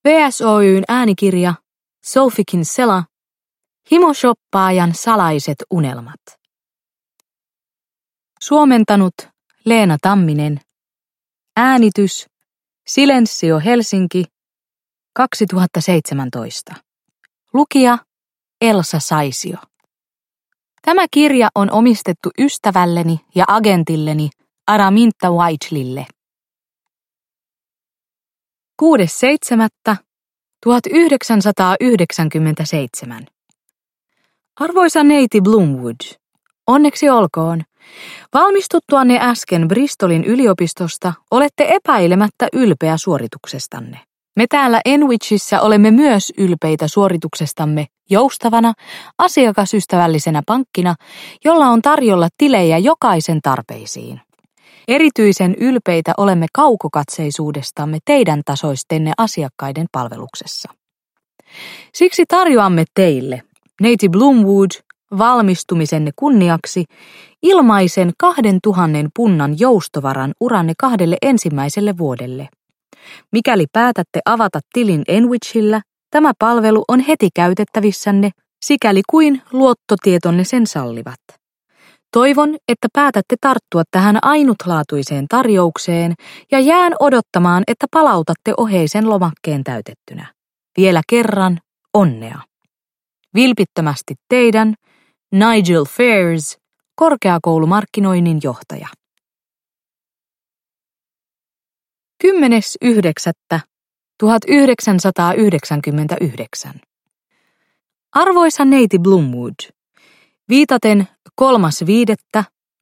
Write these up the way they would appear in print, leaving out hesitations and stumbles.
VSOY:n äänikirja Sophie Kinsella, Himoshoppaajan salaiset unelmat. Suomentanut Leena Tamminen. Äänitys Silensio Helsinki 2017. Lukija Elsa Saisio. Tämä kirja on omistettu ystävälleni ja agentilleni Araminta Whiteleylle. 6.7.1997. Arvoisa neiti Bloomwood, onneksi olkoon. Valmistuttuanne äsken Bristolin yliopistosta olette epäilemättä ylpeä suorituksestanne. Me täällä Enwichissä olemme myös ylpeitä suorituksestamme joustavana, asiakasystävällisenä pankkina, jolla on tarjolla tilejä jokaisen tarpeisiin. Erityisen ylpeitä olemme kaukokatseisuudestamme teidän tasoistenne asiakkaiden palveluksessa. Siksi tarjoamme teille, neiti Bloomwood, valmistumisenne kunniaksi ilmaisen 2000 punnan joustovaran uranne 2 ensimmäiselle vuodelle. Mikäli päätätte avata tilin Enwichillä, tämä palvelu on heti käytettävissänne, sikäli kuin luottotietonne sen sallivat. Toivon, että päätätte tarttua tähän ainutlaatuiseen tarjoukseen ja jään odottamaan, että palautatte oheisen lomakkeen täytettynä. Vielä kerran onnea. Vilpittömästi teidän, Nigel Fairs, korkeakoulumarkkinoinnin johtaja. 10.9.1999. Arvoisa neiti Bloomwood, viitaten 3.5.,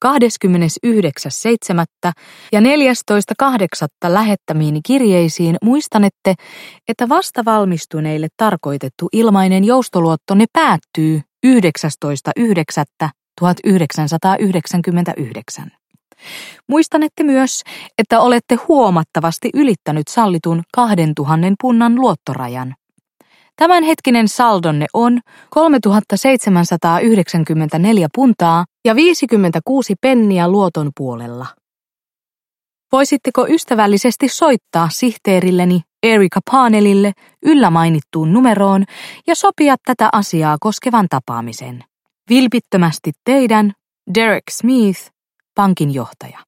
29.7. ja 14.8. lähettämiini kirjeisiin muistanette, että vastavalmistuneille tarkoitettu ilmainen joustoluottonne päättyy 19.9.1999. Muistanette myös, että olette huomattavasti ylittänyt sallitun 2000 punnan luottorajan. Tämänhetkinen saldonne on 3794 puntaa ja 56 penniä luoton puolella. Voisitteko ystävällisesti soittaa sihteerilleni Erica Parnellille yllä mainittuun numeroon ja sopia tätä asiaa koskevan tapaamisen? Vilpittömästi teidän, Derek Smith, pankin johtaja.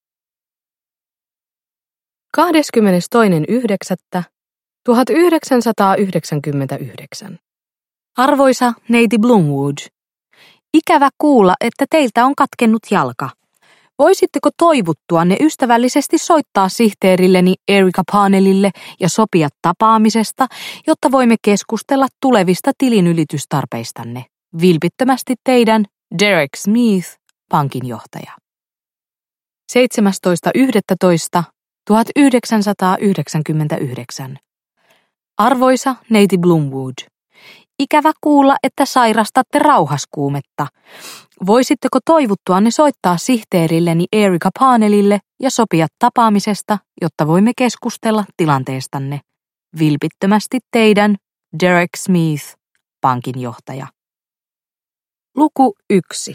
22.9.1999. Arvoisa neiti Bloomwood, ikävä kuulla, että teiltä on katkennut jalka. Voisitteko toivuttuanne ystävällisesti soittaa sihteerilleni Erica Parnellille ja sopia tapaamisesta, jotta voimme keskustella tulevista tilinylitystarpeistanne? Vilpittömästi teidän, Derek Smith, pankin johtaja. 17.11.1999. Arvoisa neiti Bloomwood, ikävä kuulla, että sairastatte rauhaskuumetta. Voisitteko toivuttuanne soittaa sihteerilleni Erica Parnellille ja sopia tapaamisesta, jotta voimme keskustella tilanteestanne? Vilpittömästi teidän, Derek Smith, pankin johtaja. Luku 1.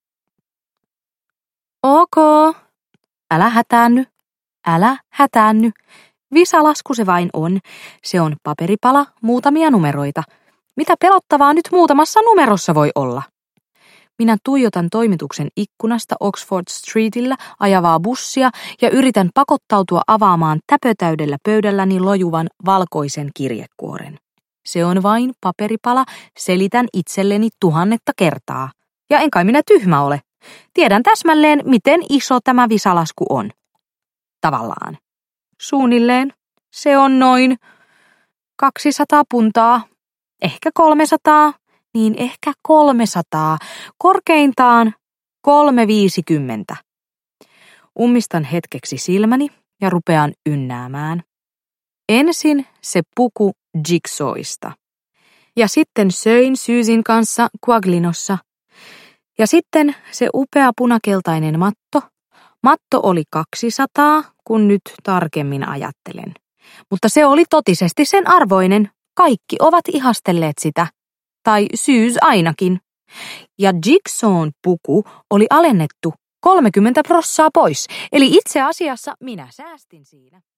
Ok. Älä hätäänny. Visalasku se vain on. Se on paperipala, muutamia numeroita. Mitä pelottavaa nyt muutamassa numerossa voi olla? Minä tuijotan toimituksen ikkunasta Oxford Streetillä ajavaa bussia ja yritän pakottautua avaamaan täpötäydellä pöydälläni lojuvan valkoisen kirjekuoren. Se on vain paperipala, selitän itselleni 1000 kertaa. Ja en kai minä tyhmä ole. Tiedän täsmälleen, miten iso tämä visalasku on. Tavallaan. Suunnilleen. Se on noin 200 puntaa. Ehkä 300. Niin ehkä 300. Korkeintaan 350. Ummistan hetkeksi silmäni ja rupean ynnäämään. Ensin se puku jigsawista. Ja sitten söin Syysin kanssa Quaglinossa. Ja sitten se upea punakeltainen matto. Matto oli 200, kun nyt tarkemmin ajattelen. Mutta se oli totisesti sen arvoinen. Kaikki ovat ihastelleet sitä. Tai Syys ainakin. Ja Jigsawn puku oli alennettu 30% pois. Eli itse asiassa minä säästin siinä.